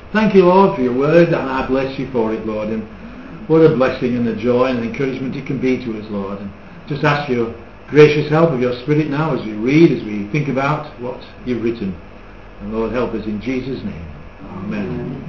Thank you, Lord, for your word, and I bless you for it, Lord. And what a blessing and a joy and an encouragement it can be to us, Lord. And just ask your gracious help of your Spirit now as we read, as we think about what you've written. And Lord, help us in Jesus' name. Amen.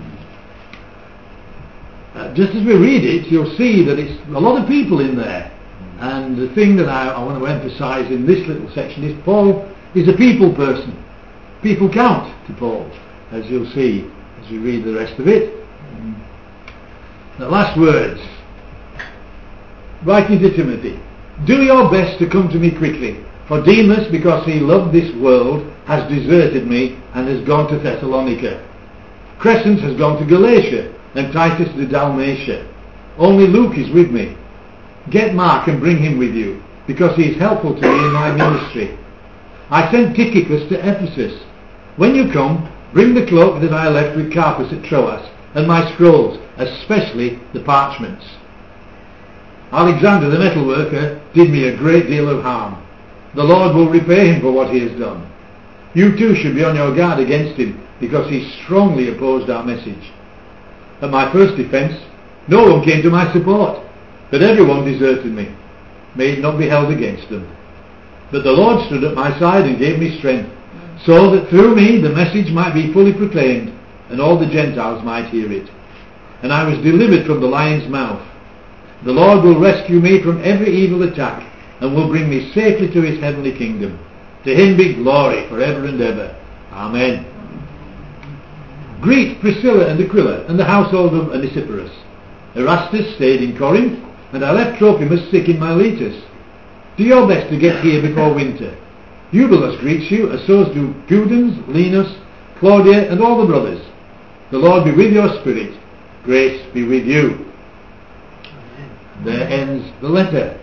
Just as we read it, you'll see that it's a lot of people in there. And the thing that I want to emphasize in this little section is Paul is a people person. People count to Paul, as you'll see as we read the rest of it. The last words. Writing to Timothy, do your best to come to me quickly, for Demas, because he loved this world, has deserted me and has gone to Thessalonica. Crescens has gone to Galatia, and Titus to Dalmatia. Only Luke is with me. Get Mark and bring him with you, because he is helpful to me in my ministry. I sent Tychicus to Ephesus. When you come, bring the cloak that I left with Carpus at Troas, and my scrolls, especially the parchments. Alexander the metalworker did me a great deal of harm. The Lord will repay him for what he has done. You too should be on your guard against him, because he strongly opposed our message. At my first defence, no one came to my support, but everyone deserted me. May it not be held against them. But the Lord stood at my side and gave me strength, so that through me the message might be fully proclaimed, and all the Gentiles might hear it. And I was delivered from the lion's mouth. The Lord will rescue me from every evil attack, and will bring me safely to his heavenly kingdom. To him be glory forever and ever. Amen. Greet Priscilla and Aquila and the household of Onesiphorus. Erastus stayed in Corinth, and I left Trophimus sick in Miletus. Do your best to get here before winter. Eubulus greets you, as so do Pudens, Linus, Claudia, and all the brothers. The Lord be with your spirit. Grace be with you. Amen. There ends the letter.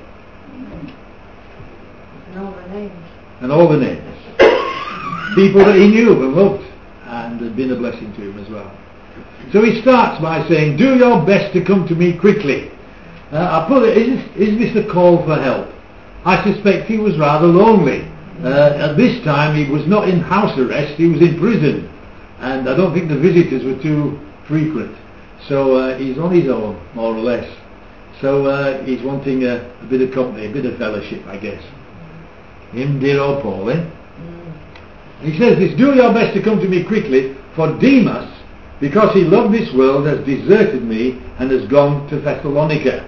And all the names. And all the names. People that he knew and loved, and had been a blessing to him as well. So he starts by saying, do your best to come to me quickly. I put it, is this a call for help? I suspect he was rather lonely. At this time he was not in house arrest, he was in prison, and I don't think the visitors were too frequent. So he's on his own, more or less. So he's wanting a bit of company, a bit of fellowship, I guess. Him, dear old Paul, eh? He says this, do your best to come to me quickly, for Demas, because he loved this world, has deserted me and has gone to Thessalonica.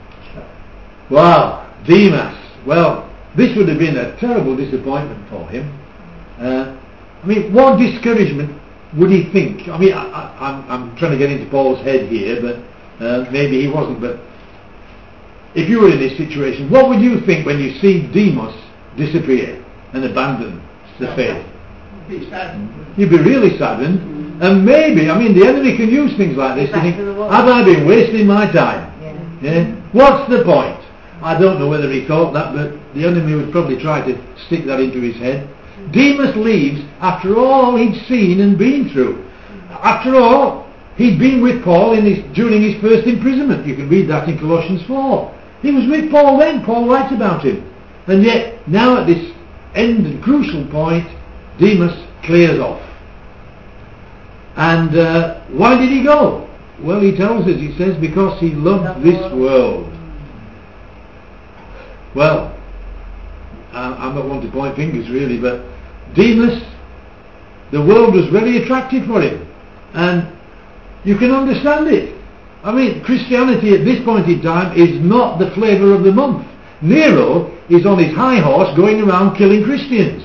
Wow, Demas. Well, this would have been a terrible disappointment for him. I mean, what discouragement would he think? I mean, I'm trying to get into Paul's head here, but maybe he wasn't. But if you were in this situation, what would you think when you see Demas disappear and abandon the faith? You'd be really saddened. And maybe, I mean, the enemy can use things like this to think, have I been wasting my time? Yeah? What's the point? I don't know whether he thought that, but the enemy would probably try to stick that into his head. Demas leaves after all he'd seen and been through. After all, he'd been with Paul during his first imprisonment. You can read that in Colossians 4. He was with Paul then. Paul writes about him. And yet, now at this end and crucial point, Demas clears off. And why did he go? Well, he tells us, he says, because he loved this world. Well, I'm not one to point fingers really, but Demas, the world was very attractive for him, and you can understand it. I mean, Christianity at this point in time is not the flavour of the month. Nero is on his high horse going around killing Christians.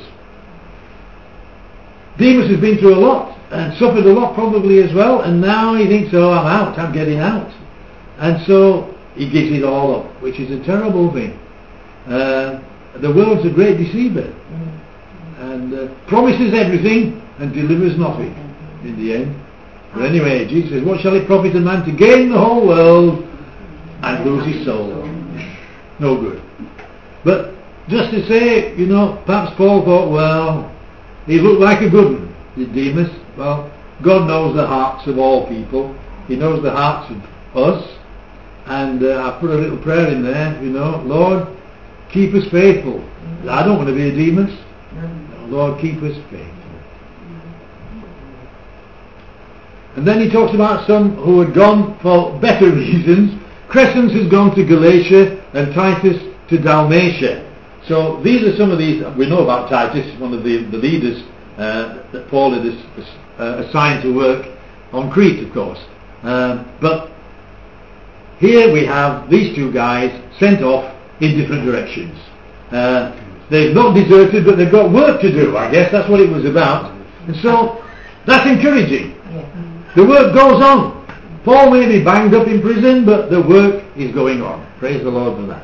Demas has been through a lot and suffered a lot probably as well, and now he thinks, oh, I'm out, I'm getting out. And so he gives it all up, which is a terrible thing. The world's a great deceiver, and promises everything and delivers nothing in the end. But anyway, Jesus says, what shall it profit a man to gain the whole world and lose his soul? No good. But just to say, you know, perhaps Paul thought, well, he looked like a good one, did Demas. Well, God knows the hearts of all people. He knows the hearts of us. And I put a little prayer in there, you know, Lord, keep us faithful. I don't want to be a Demas. No, Lord, keep us faithful. And then he talks about some who had gone for better reasons. Crescens has gone to Galatia and Titus to Dalmatia. So these are some of these. We know about Titus, one of the leaders that Paul had assigned to work on Crete, of course. But here we have these two guys sent off in different directions. They've not deserted, but they've got work to do. I guess that's what it was about. And so that's encouraging. The work goes on. Paul may be banged up in prison, but the work is going on. Praise the Lord for that.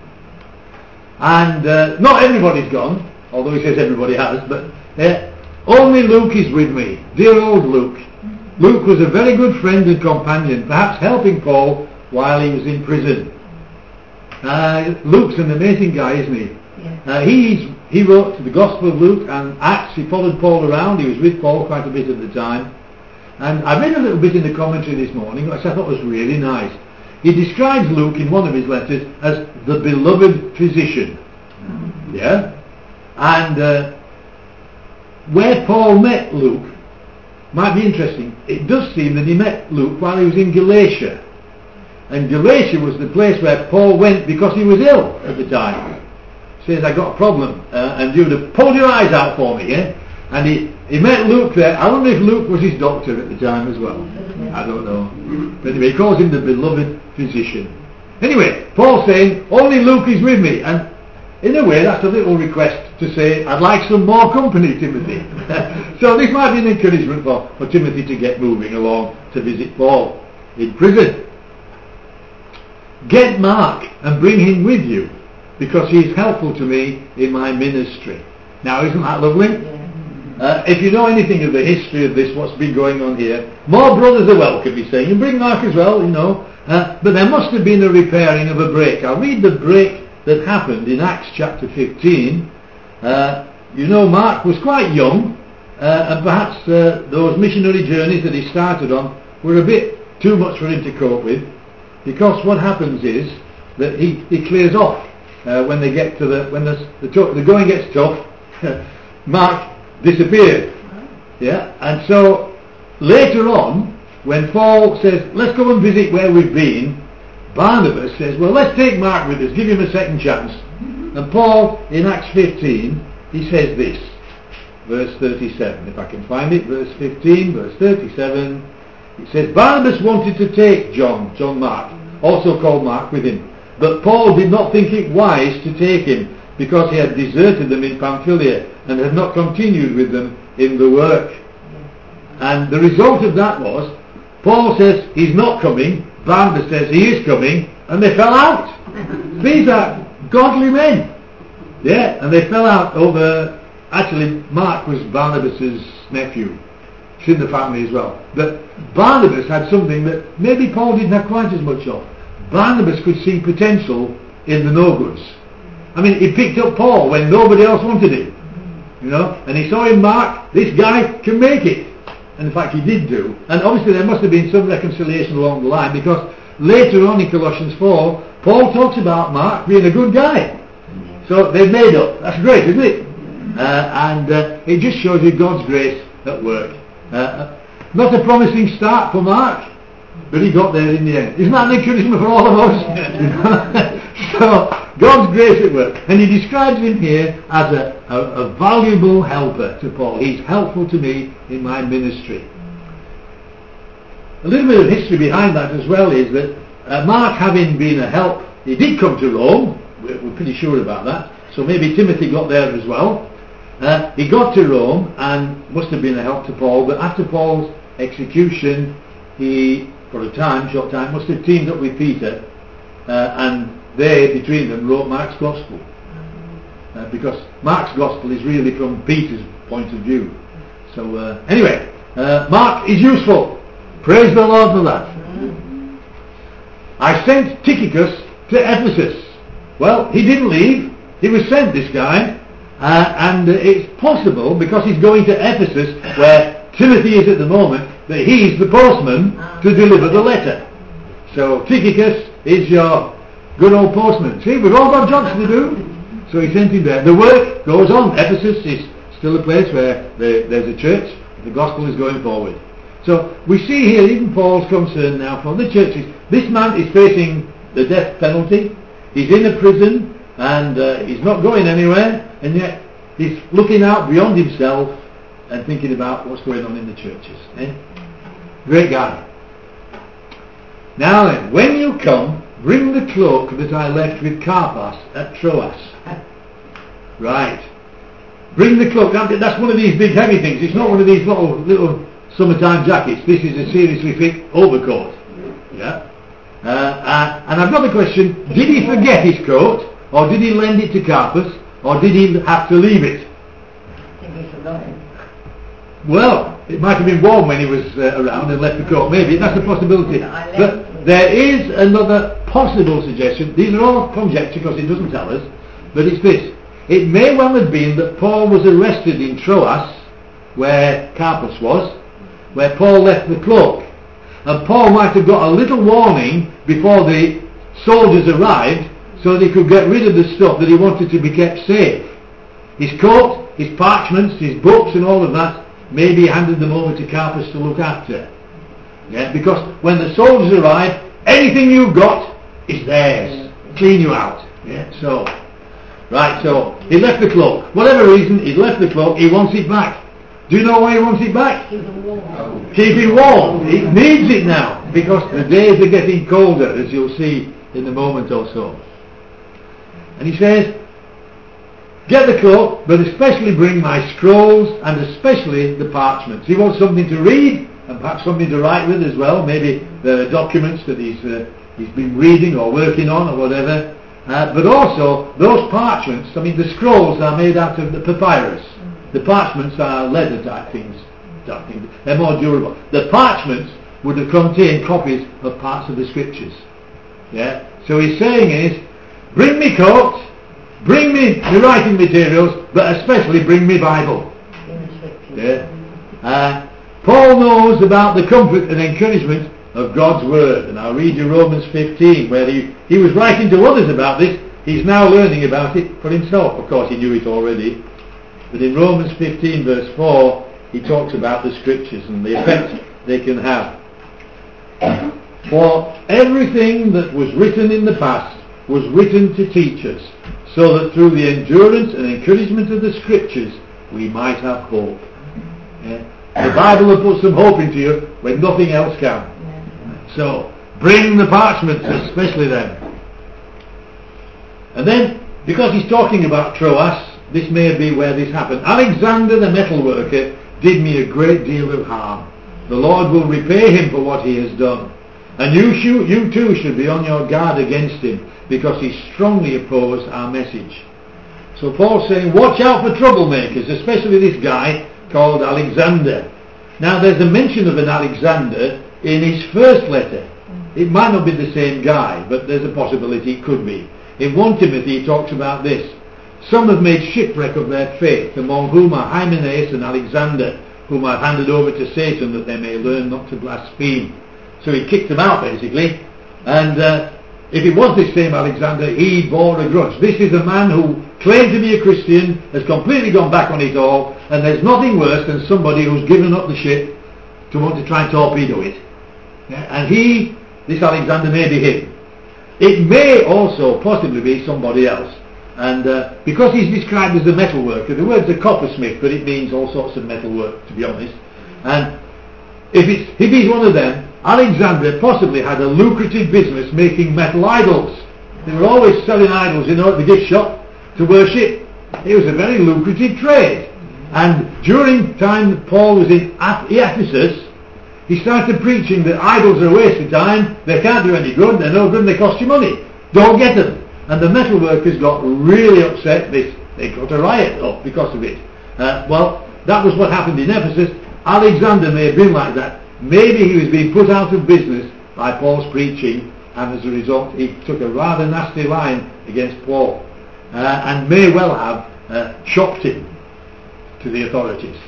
And not everybody's gone, although he says everybody has, but only Luke is with me. Dear old Luke. Luke was a very good friend and companion, perhaps helping Paul while he was in prison. Luke's an amazing guy, isn't he? Yeah. He wrote the Gospel of Luke and Acts. He followed Paul around. He was with Paul quite a bit at the time. And I read a little bit in the commentary this morning, which I thought was really nice. He describes Luke in one of his letters as the beloved physician. Yeah? And where Paul met Luke might be interesting. It does seem that he met Luke while he was in Galatia. And Galatia was the place where Paul went because he was ill at the time. He says, I got a problem, and you would have pulled your eyes out for me, yeah? And he met Luke there. I wonder if Luke was his doctor at the time as well. I don't know. But anyway, he calls him the beloved physician. Anyway, Paul's saying, only Luke is with me. And in a way, that's a little request to say, I'd like some more company, Timothy. So this might be an encouragement for Timothy to get moving along to visit Paul in prison. Get Mark and bring him with you, because he is helpful to me in my ministry. Now, isn't that lovely? If you know anything of the history of this, what's been going on here, more brothers are welcome, he's saying. And bring Mark as well, you know. But there must have been a repairing of a break. I'll read the break that happened in Acts chapter 15. You know, Mark was quite young, and perhaps those missionary journeys that he started on were a bit too much for him to cope with, because what happens is that he clears off when they get to when the going gets tough. Mark disappeared. Yeah, and so later on, when Paul says, let's go and visit where we've been, Barnabas says, well, let's take Mark with us, give him a second chance. And Paul, in Acts 15, he says this, verse 37, if I can find it, verse 15, verse 37, it says, Barnabas wanted to take John Mark, also called Mark, with him. But Paul did not think it wise to take him, because he had deserted them in Pamphylia and had not continued with them in the work. And the result of that was, Paul says he's not coming, Barnabas says he is coming, and they fell out. These are godly men. Yeah, and they fell out over, actually Mark was Barnabas's nephew. It's in the family as well. But Barnabas had something that maybe Paul didn't have quite as much of. Barnabas could see potential in the no-goods. I mean, he picked up Paul when nobody else wanted him. You know, and he saw in Mark, this guy can make it. And in fact he did do. And obviously there must have been some reconciliation along the line, because later on in Colossians 4, Paul talks about Mark being a good guy. So they've made up. That's great, isn't it? And it just shows you God's grace at work. Not a promising start for Mark, but he got there in the end. Isn't that an encouragement for all of us? So God's grace at work. And he describes him here as a valuable helper to Paul. He's helpful to me in my ministry. A little bit of history behind that as well is that Mark, having been a help, he did come to Rome. We're pretty sure about that. So maybe Timothy got there as well. He got to Rome and must have been a help to Paul. But after Paul's execution, he, for a short time, must have teamed up with Peter, and they, between them, wrote Mark's Gospel. Because Mark's Gospel is really from Peter's point of view. So anyway, Mark is useful. Praise the Lord for that. I sent Tychicus to Ephesus. Well, he didn't leave. He was sent, this guy. And it's possible, because he's going to Ephesus, where Timothy is at the moment, that he's the postman to deliver the letter. So Tychicus is your good old postman. See, we've all got jobs to do. So he sent him there. The work goes on. Ephesus is still a place where there's a church. The gospel is going forward. So we see here even Paul's concern now for the churches. This man is facing the death penalty. He's in a prison and he's not going anywhere, and yet he's looking out beyond himself and thinking about what's going on in the churches. Great guy. Now then, when you come, bring the cloak that I left with Carpus at Troas. Right. Bring the cloak. That's one of these big heavy things. It's not one of these little summertime jackets. This is a seriously thick overcoat. Yeah. And I've got the question, did he forget his coat, or did he lend it to Carpus, or did he have to leave it? I think he forgot it. Well, it might have been warm when he was around and left the coat. Maybe, that's a possibility. But there is another possible suggestion. These are all conjecture because it doesn't tell us, but it's this. It may well have been that Paul was arrested in Troas, where Carpus was, where Paul left the cloak. And Paul might have got a little warning before the soldiers arrived so that he could get rid of the stuff that he wanted to be kept safe. His coat, his parchments, his books and all of that, maybe he handed them over to Carpus to look after. Yeah, because when the soldiers arrive, anything you've got is theirs. Clean you out. Yeah, so, right, so he left the cloak. Whatever reason, he left the cloak, he wants it back. Do you know why he wants it back? Keep it warm. He needs it now because the days are getting colder, as you'll see in a moment or so. And he says, get the cloak, but especially bring my scrolls and especially the parchments. He wants something to read and perhaps something to write with as well. Maybe the documents that he's been reading or working on or whatever. But also those parchments, I mean the scrolls are made out of the papyrus. The parchments are leather type things. They're more durable. The parchments would have contained copies of parts of the scriptures. Yeah. So he's saying is, bring me coat, bring me the writing materials, but especially bring me Bible. Yeah. Paul knows about the comfort and encouragement of God's word, and I'll read you Romans 15, where he was writing to others about this. He's now learning about it for himself. Of course, he knew it already. But in Romans 15 verse 4 he talks about the scriptures and the effect they can have. For everything that was written in the past was written to teach us, so that through the endurance and encouragement of the scriptures we might have hope. Yeah? The Bible will put some hope into you when nothing else can. So bring the parchments, especially them. And then, because he's talking about Troas, this may be where this happened. Alexander the metalworker did me a great deal of harm. The Lord will repay him for what he has done. And you too should be on your guard against him, because he strongly opposed our message. So Paul's saying, watch out for troublemakers, especially this guy called Alexander. Now there's a mention of an Alexander in his first letter. It might not be the same guy, but there's a possibility it could be. In 1 Timothy he talks about this. Some have made shipwreck of their faith, among whom are Hymenaeus and Alexander, whom I've handed over to Satan that they may learn not to blaspheme. So he kicked them out basically, and if it was this same Alexander, he bore a grudge. This is a man who claimed to be a Christian, has completely gone back on it all, and there's nothing worse than somebody who's given up the ship to want to try and torpedo it. Yeah? And this Alexander may be him. It may also possibly be somebody else. And because he's described as a metal worker, the word's a coppersmith, but it means all sorts of metal work, to be honest. And if he's one of them, Alexander possibly had a lucrative business making metal idols. They were always selling idols, at the gift shop to worship. It was a very lucrative trade. And during the time that Paul was in Ephesus, he started preaching that idols are a waste of time, they can't do any good, they're no good and they cost you money. Don't get them. And the metal workers got really upset. They got a riot up because of it. Well, that was what happened in Ephesus. Alexander may have been like that. Maybe he was being put out of business by Paul's preaching, and as a result he took a rather nasty line against Paul, and may well have shocked him to the authorities.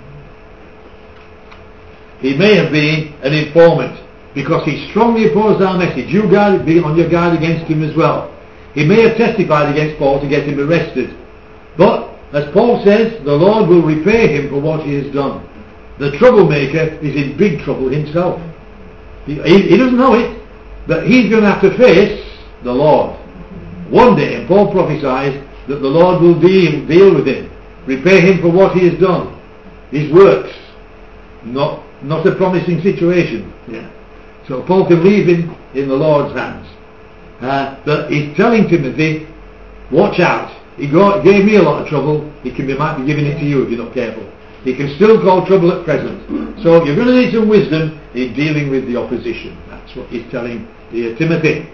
He may have been an informant, because he strongly opposed our message. You guys be on your guard against him as well. He may have testified against Paul to get him arrested. But, as Paul says, the Lord will repay him for what he has done. the troublemaker is in big trouble himself. He doesn't know it, but he's going to have to face the Lord one day, and Paul prophesies that the Lord will deal with him, repay him for what he has done, his works. Not a promising situation. Yeah. So Paul can leave him in the Lord's hands. But he's telling Timothy, watch out. He gave me a lot of trouble. He might be giving it to you if you're not careful. He can still cause trouble at present. So you're going to need some wisdom in dealing with the opposition. That's what he's telling Timothy.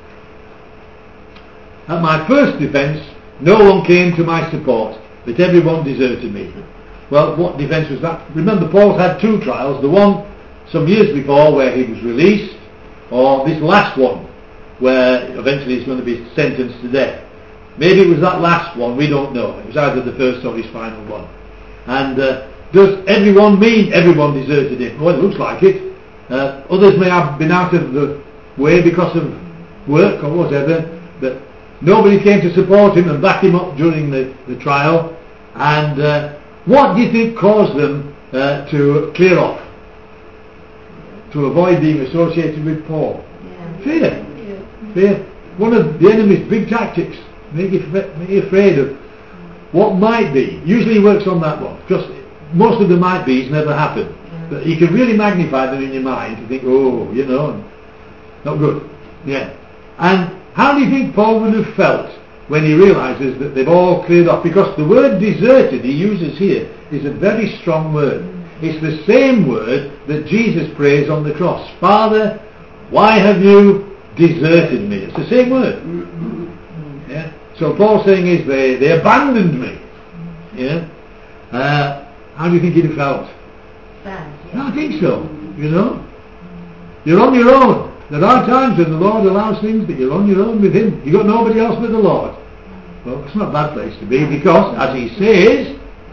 At my first defence, no one came to my support, but everyone deserted me. Well, what defence was that? Remember, Paul's had two trials. The one some years before where he was released, or this last one where eventually he's going to be sentenced to death. Maybe it was that last one, we don't know. It was either the first or his final one. And does everyone mean everyone deserted him? Well, it looks like it. Others may have been out of the way because of work or whatever, but nobody came to support him and back him up during the trial. And what do you think caused them to clear off? To avoid being associated with Paul? Yeah. Fear. Yeah. Fear. One of the enemy's big tactics. Make you afraid of what might be. Usually he works on that one, because most of the might be's never happen. Yeah. But you can really magnify them in your mind to think, oh, you know, not good. Yeah. And how do you think Paul would have felt when he realises that they've all cleared off? Because the word deserted he uses here is a very strong word. It's the same word that Jesus prays on the cross. Father, why have you deserted me? It's the same word. Yeah. So Paul's saying is they abandoned me. Yeah. How do you think he'd have felt? Sad. Yeah. I think so. You know, you're on your own. There are times when the Lord allows things, but you're on your own with Him. You've got nobody else but the Lord. Well, it's not a bad place to be, because, as He says,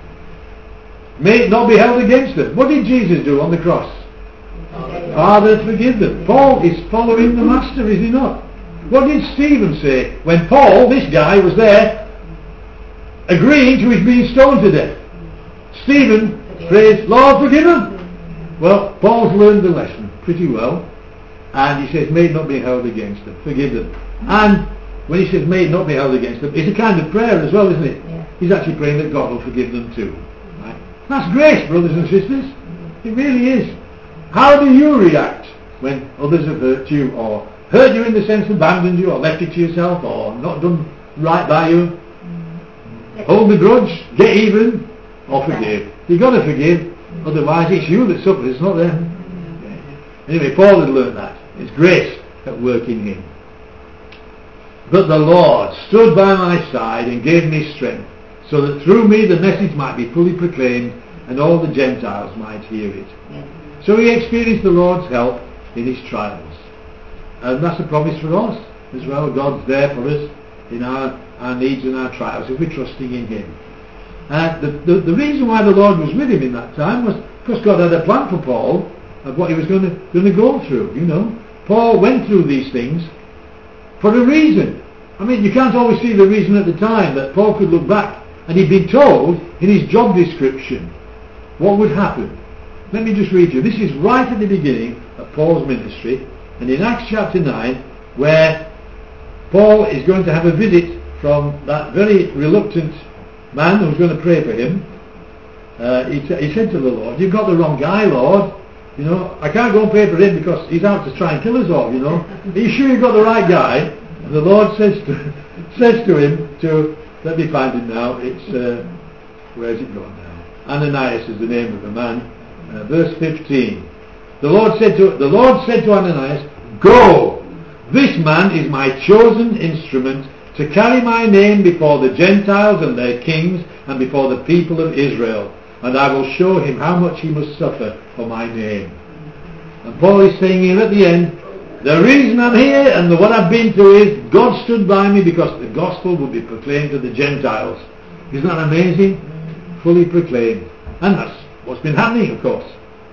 may it not be held against them. What did Jesus do on the cross? Father, forgive them. Paul is following the Master, is he not? What did Stephen say when Paul, this guy, was there agreeing to his being stoned to death? Stephen prays, Lord, forgive them. Well, Paul's learned the lesson pretty well, and he says, may it not be held against them. Forgive them. And when he says, may it not be held against them, it's a kind of prayer as well, isn't it? Yeah. He's actually praying that God will forgive them too. Right? That's grace, brothers and sisters. It really is. How do you react when others have hurt you, or hurt you in the sense abandoned you, or left you to yourself, or not done right by you? Hold the grudge, get even, or forgive. You've got to forgive, otherwise it's you that suffers, it's not them. Anyway, Paul had learned that. It's grace at work in him. But the Lord stood by my side and gave me strength, so that through me the message might be fully proclaimed and all the Gentiles might hear it. So he experienced the Lord's help in his trials. And that's a promise for us as well. God's there for us in our needs and our trials if we're trusting in Him. The reason why the Lord was with him in that time was because God had a plan for Paul of what he was going to go through. You know, Paul went through these things for a reason. I mean, you can't always see the reason at the time, but Paul could look back, and he'd been told in his job description what would happen. Let me just read you. This is right at the beginning of Paul's ministry, and in Acts chapter 9, where Paul is going to have a visit from that very reluctant man who's going to pray for him. He said to the Lord, you've got the wrong guy, Lord. You know, I can't go and pray for him because he's out to try and kill us all, you know. Are you sure you've got the right guy? And the Lord says to him, let me find it now, it's, where's it gone now? Ananias is the name of the man. Verse 15. The Lord said to Ananias, go! This man is my chosen instrument to carry my name before the Gentiles and their kings and before the people of Israel, and I will show him how much he must suffer for my name. And Paul is saying here at the end, the reason I'm here and what I've been through is God stood by me because the gospel would be proclaimed to the Gentiles. Isn't that amazing? Fully proclaimed. And that's what's been happening, of course.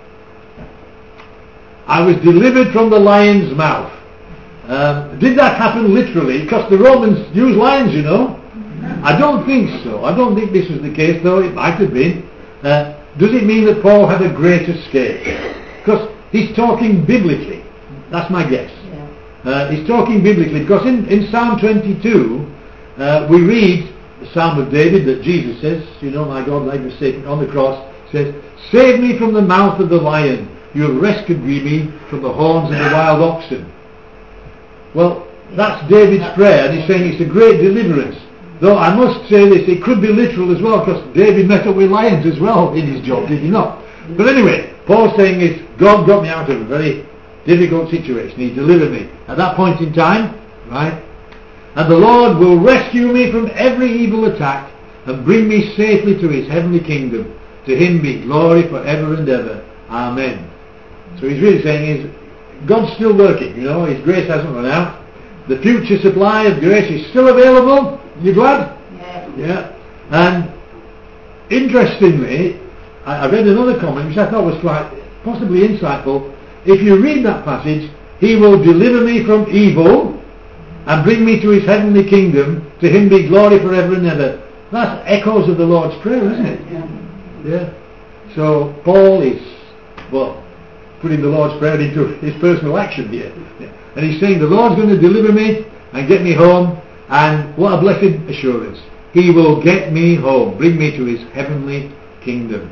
I was delivered from the lion's mouth. Did that happen literally? Because the Romans used lions, you know. I don't think so. I don't think this was the case, though. It might have been. does it mean that Paul had a great escape? Because he's talking biblically. That's my guess. Yeah. He's talking biblically because in Psalm 22 we read the Psalm of David that Jesus says, my God, like the Satan on the cross, says, "Save me from the mouth of the lion. You have rescued me from the horns of the wild oxen." Well, that's David's prayer, and he's saying it's a great deliverance. Though I must say this, it could be literal as well, because David met up with lions as well in his job, did he not? But anyway, Paul's saying is, God got me out of a very difficult situation. He delivered me at that point in time, right? "And the Lord will rescue me from every evil attack and bring me safely to his heavenly kingdom. To him be glory forever and ever. Amen." So he's really saying is, God's still working, his grace hasn't run out. The future supply of grace is still available. You glad? Yeah. Yeah. And interestingly, I read another comment which I thought was quite possibly insightful. If you read that passage, "He will deliver me from evil and bring me to his heavenly kingdom. To him be glory forever and ever." That's echoes of the Lord's Prayer, isn't it? Yeah. So Paul is, putting the Lord's Prayer into his personal action here. Yeah. And he's saying the Lord's going to deliver me and get me home, and what a blessed assurance. He will get me home, bring me to his heavenly kingdom.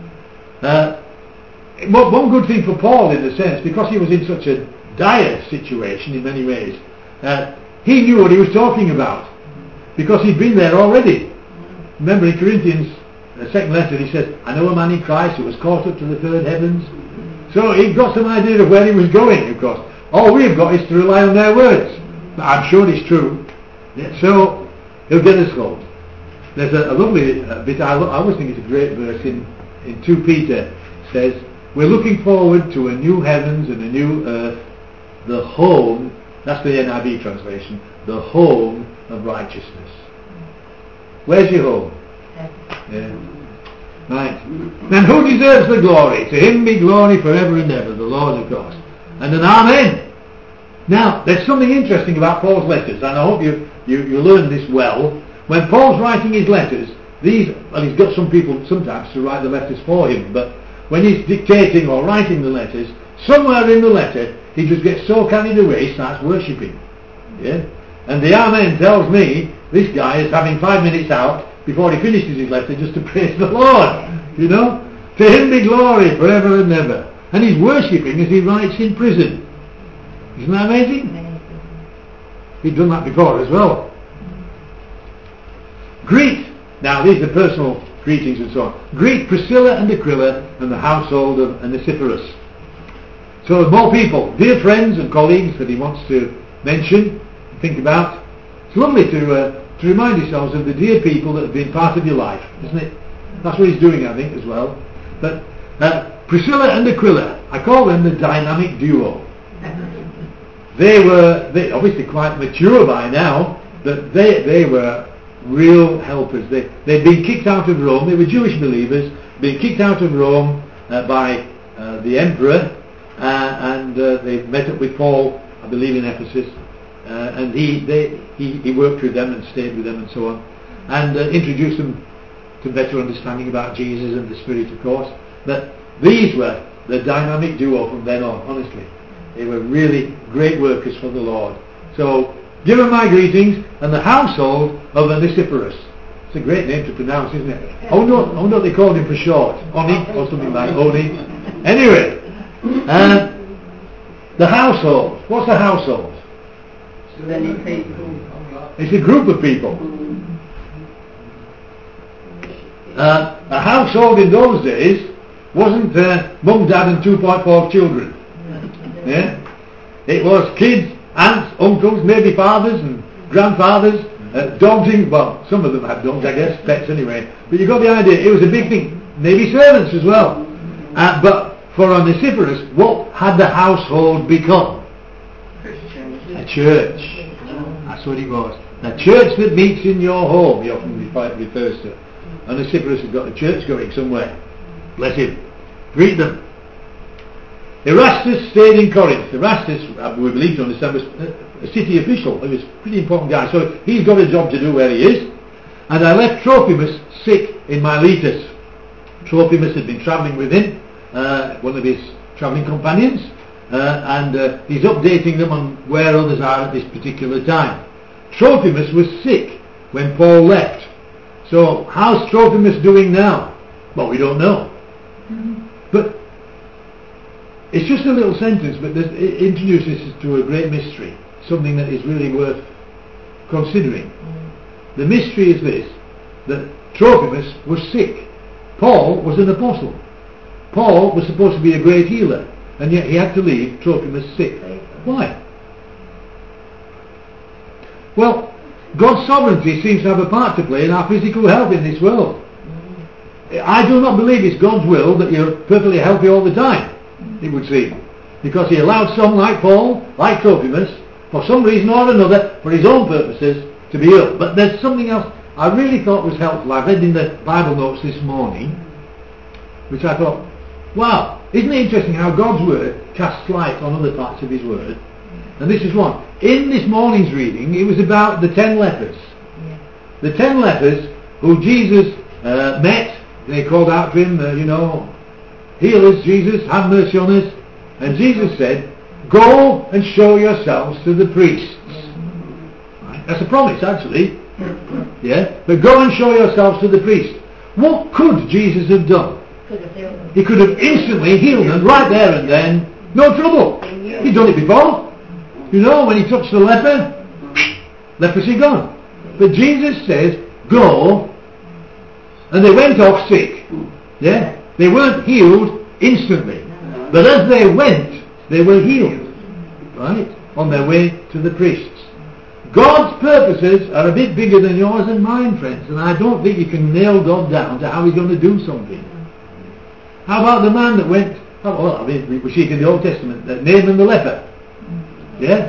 One good thing for Paul, in a sense, because he was in such a dire situation in many ways, he knew what he was talking about, because he'd been there already. Remember in Corinthians, the second letter, he says, "I know a man in Christ who was caught up to the third heavens." So he'd got some idea of where he was going, of course. All we've got is to rely on their words. But I'm sure it's true. Yeah, so he'll get us home. There's a lovely bit, I always think it's a great verse in 2 Peter. Says, "We're looking forward to a new heavens and a new earth, the home," that's the NIV translation, "the home of righteousness." Where's your home? Yeah. Right. "And who deserves the glory? To him be glory forever and ever," the Lord, of course. And an amen. Now, there's something interesting about Paul's letters, and I hope you learn this well. When Paul's writing his letters, he's got some people sometimes to write the letters for him, but when he's dictating or writing the letters, somewhere in the letter, he just gets so carried away, he starts worshipping. Yeah? And the amen tells me this guy is having 5 minutes out before he finishes his letter just to praise the Lord. "To him be glory forever and ever." And he's worshipping as he writes in prison. Isn't that amazing? He'd done that before as well. "Greet," now these are personal greetings and so on. "Greet Priscilla and Aquila and the household of Onesiphorus." So more people, dear friends and colleagues that he wants to mention, think about. It's lovely to remind yourselves of the dear people that have been part of your life, isn't it? That's what he's doing, I think, as well. But Priscilla and Aquila, I call them the dynamic duo. They were obviously quite mature by now, but they were real helpers. They'd been kicked out of Rome. They were Jewish believers, been kicked out of Rome by the emperor, and they met up with Paul, I believe, in Ephesus. And he worked with them and stayed with them and so on, and introduced them to better understanding about Jesus and the Spirit, of course. But these were the dynamic duo from then on, honestly. They were really great workers for the Lord. So give them my greetings, and the household of Onesiphorus. It's a great name to pronounce, isn't it? I wonder what they called him for short. Oni, or something like Oni. Anyway, the household. What's a household? Many people. It's a group of people. A household in those days wasn't mum, dad and 2.4 children. Yeah? It was kids, aunts, uncles, maybe fathers and grandfathers, dogs, some of them had dogs, I guess, pets anyway. But you got the idea, it was a big thing. Maybe servants as well. But for Onesiphorus, what had the household become? A church. That's what it was. A church that meets in your home, he often refers to. Onesiphorus has got a church going somewhere. Bless him. Greet them. Erastus stayed in Corinth. Erastus, we believe to understand, was a city official. He was a pretty important guy. So he's got a job to do where he is. And I left Trophimus sick in Miletus. Trophimus had been travelling with him, one of his travelling companions, and he's updating them on where others are at this particular time. Trophimus was sick when Paul left. So how's Trophimus doing now? Well, we don't know. But it's just a little sentence, but it introduces us to a great mystery, something that is really worth considering. The mystery is this, that Trophimus was sick. Paul was an apostle. Paul was supposed to be a great healer, and yet he had to leave Trophimus sick. Why? Well, God's sovereignty seems to have a part to play in our physical health in this world. I do not believe it's God's will that you're perfectly healthy all the time, it would seem. Because he allowed some, like Paul, like Trophimus, for some reason or another, for his own purposes, to be ill. But there's something else I really thought was helpful. I read in the Bible notes this morning, which I thought, wow, isn't it interesting how God's word casts light on other parts of his word? And this is one. In this morning's reading, it was about the 10 lepers. The 10 lepers who Jesus met. They called out to him, heal us, Jesus, have mercy on us. And Jesus said, go and show yourselves to the priests. Right? That's a promise, actually. Yeah, but go and show yourselves to the priests. What could Jesus have done? He could have instantly healed them right there and then. No trouble. He'd done it before. When he touched the leper, leprosy gone. But Jesus says, go. And they went off sick. Yeah? They weren't healed instantly. But as they went, they were healed. Right? On their way to the priests. God's purposes are a bit bigger than yours and mine, friends. And I don't think you can nail God down to how he's going to do something. How about the man that went... we see it in the Old Testament, Naaman the leper. Yeah?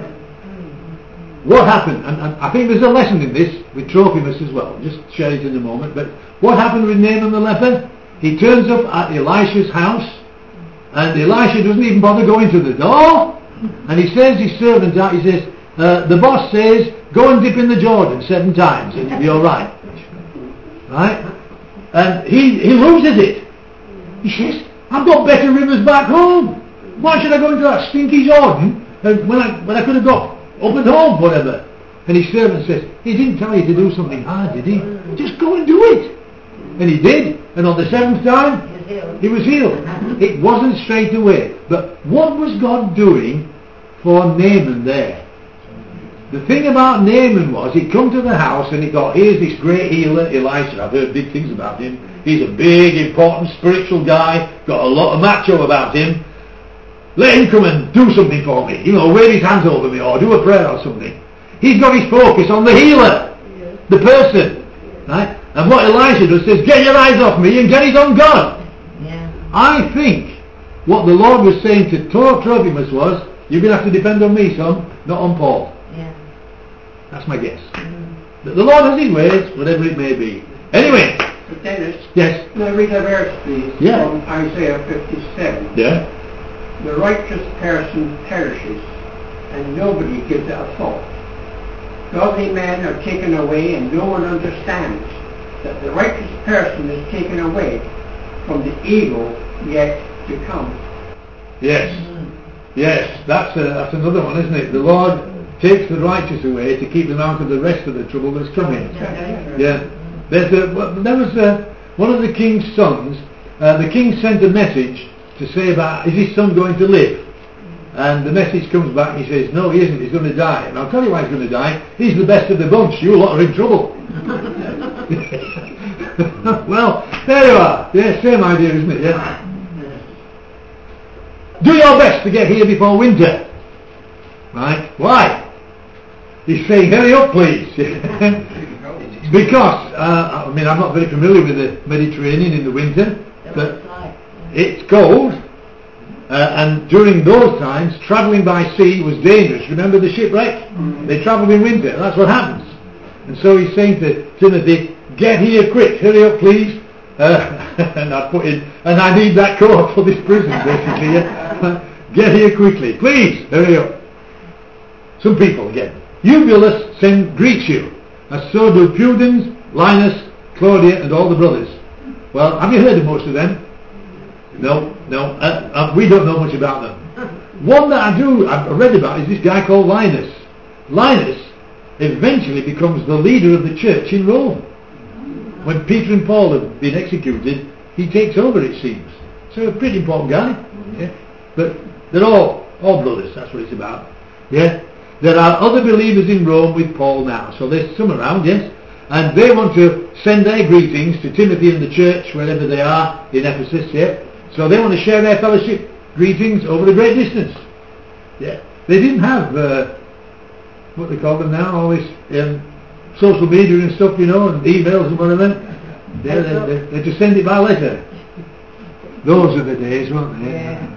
What happened? And I think there's a lesson in this with Trophimus as well. Just share it in a moment. But what happened with Naaman the leper? He turns up at Elisha's house, and Elisha doesn't even bother going to the door, and he sends his servant out. He says, the boss says, go and dip in the Jordan 7 times and you'll be alright. Right? And he loses it. He says, I've got better rivers back home. Why should I go into that stinky Jordan when I could have got up at home, whatever? And his servant says, he didn't tell you to do something hard, did he? Just go and do it. And he did. And on the 7th time, he was healed. It wasn't straight away. But what was God doing for Naaman there? The thing about Naaman was, he'd come to the house and he thought, here's this great healer, Elisha. I've heard big things about him. He's a big, important, spiritual guy. Got a lot of macho about him. Let him come and do something for me. Wave his hands over me or do a prayer or something. He's got his focus on the healer. The person. Right? And what Elisha does says, get your eyes off me and get it on God. I think what the Lord was saying to Trophimus was, you're going to have to depend on me, son, not on Paul. That's my guess. But the Lord has his ways, whatever it may be. Anyway. Dennis, yes. Can I read a verse, please? Yeah. From Isaiah 57. Yeah. The righteous person perishes, and nobody gives it a thought. Godly men are taken away, and no one understands that the righteous person is taken away from the evil yet to come. Yes. Yes, that's another one, isn't it? The Lord takes the righteous away to keep them out of the rest of the trouble that's coming. Yeah. There was one of the king's sons. The king sent a message to say about, is his son going to live? And the message comes back and he says, no, he isn't, he's going to die. And I'll tell you why he's going to die. He's the best of the bunch. You lot are in trouble. Well, there you are. Yeah, same idea, isn't it? Yeah. Do your best to get here before winter. Right? Why? He's saying, hurry up, please. Because, I'm not very familiar with the Mediterranean in the winter, but it's cold, and during those times, travelling by sea was dangerous. Remember the shipwreck? They travelled in winter, and that's what happens. And so he's saying to Timothy, get here quick, hurry up, please. And I put in, and I need that coat for this prison, basically. Yeah? Get here quickly, please, hurry up. Some people again. Eubulus greets you, as so do Pudens, Linus, Claudia, and all the brothers. Well, have you heard of most of them? No. We don't know much about them. One that I've read about is this guy called Linus. Linus eventually becomes the leader of the church in Rome. When Peter and Paul have been executed, he takes over, it seems. So a pretty important guy. Yeah? But they're all brothers, that's what it's about. Yeah? There are other believers in Rome with Paul now. So there's some around, yes? And they want to send their greetings to Timothy and the church, wherever they are in Ephesus, yeah? So they want to share their fellowship greetings over a great distance. Yeah. They didn't have, what they call them now, all this social media and stuff, and emails and whatever. They just send it by letter. Those are the days, weren't they? Yeah.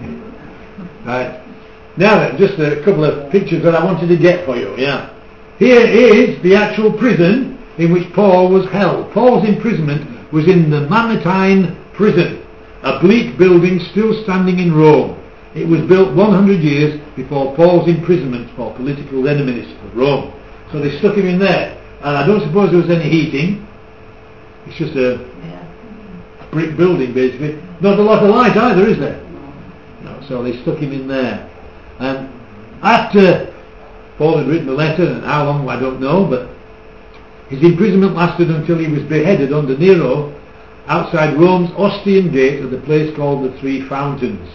Right. Now then, just a couple of pictures that I wanted to get for you, yeah. Here is the actual prison in which Paul was held. Paul's imprisonment was in the Mamertine prison, a bleak building still standing in Rome. It was built 100 years before Paul's imprisonment for political enemies of Rome. So they stuck him in there. And I don't suppose there was any heating. It's just a brick building, basically. Not a lot of light either, is there? No, so they stuck him in there. And after Paul had written the letter, and how long I don't know, but his imprisonment lasted until he was beheaded under Nero outside Rome's Ostian Gate at the place called the Three Fountains.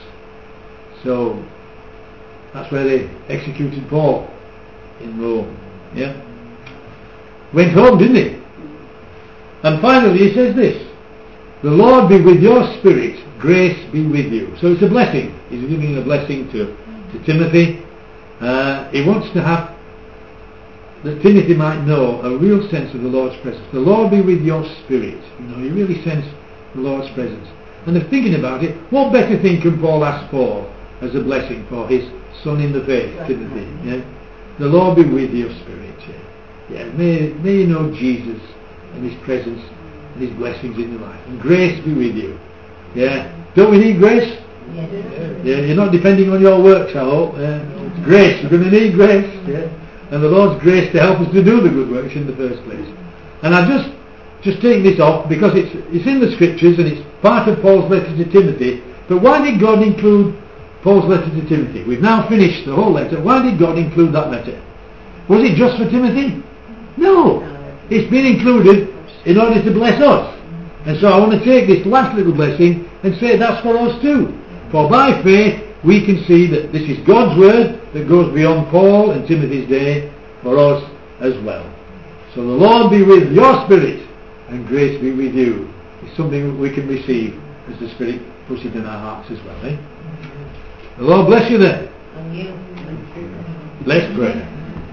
So that's where they executed Paul, in Rome. Yeah, went home, didn't he? And finally he says this: the Lord be with your spirit, grace be with you. So it's a blessing. He's giving a blessing to Timothy. He wants to have that Timothy might know a real sense of the Lord's presence. The Lord be with your spirit. You really sense the Lord's presence. And if thinking about it, what better thing can Paul ask for as a blessing for his son in the faith, Timothy? Yeah? The Lord be with your spirit. Yeah? May you know Jesus and his presence and his blessings in your life. And grace be with you. Yeah? Don't we need grace? Yes. Yeah, you're not depending on your works, I hope. It's grace. You're going to need grace. Yeah? And the Lord's grace to help us to do the good works in the first place. And I've just taken this off because it's in the scriptures and it's part of Paul's letter to Timothy. But why did God include Paul's letter to Timothy? We've now finished the whole letter. Why did God include that letter? Was it just for Timothy? No. It's been included in order to bless us. And so I want to take this last little blessing and say that's for us too. For by faith we can see that this is God's word that goes beyond Paul and Timothy's day for us as well. So the Lord be with your spirit and grace be with you. It's something that we can receive as the Spirit puts it in our hearts as well. Eh? The Lord bless you then. And you. Let's pray.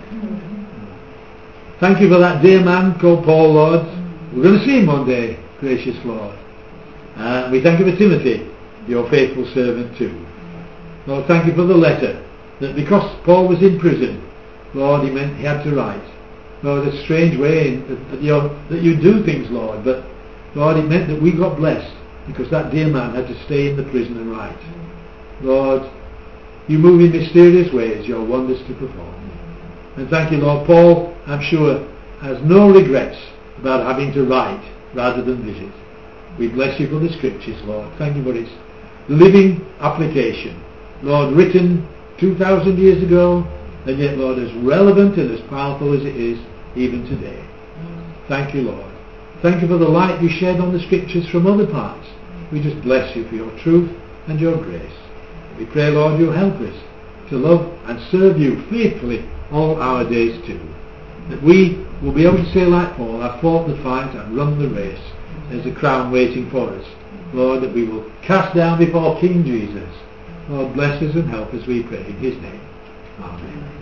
Thank you for that dear man called Paul, Lord. We're going to see him one day, gracious Lord. We thank you for Timothy, your faithful servant too. Lord, thank you for the letter, that because Paul was in prison, Lord, he had to write. Lord, a strange way that you do things, Lord, but Lord, it meant that we got blessed because that dear man had to stay in the prison and write. Lord, you move in mysterious ways, your wonders to perform. And thank you, Lord. Paul, I'm sure, has no regrets about having to write rather than visit. We bless you for the scriptures, Lord. Thank you for its living application. Lord, written 2,000 years ago, and yet, Lord, as relevant and as powerful as it is even today. Thank you, Lord. Thank you for the light you shed on the scriptures from other parts. We just bless you for your truth and your grace. We pray, Lord, you'll help us to love and serve you faithfully all our days too. That we will be able to say like Paul, I've fought the fight, I've run the race. There's a crown waiting for us. Lord, that we will cast down before King Jesus. Lord, bless us and help us, we pray, in his name. Amen.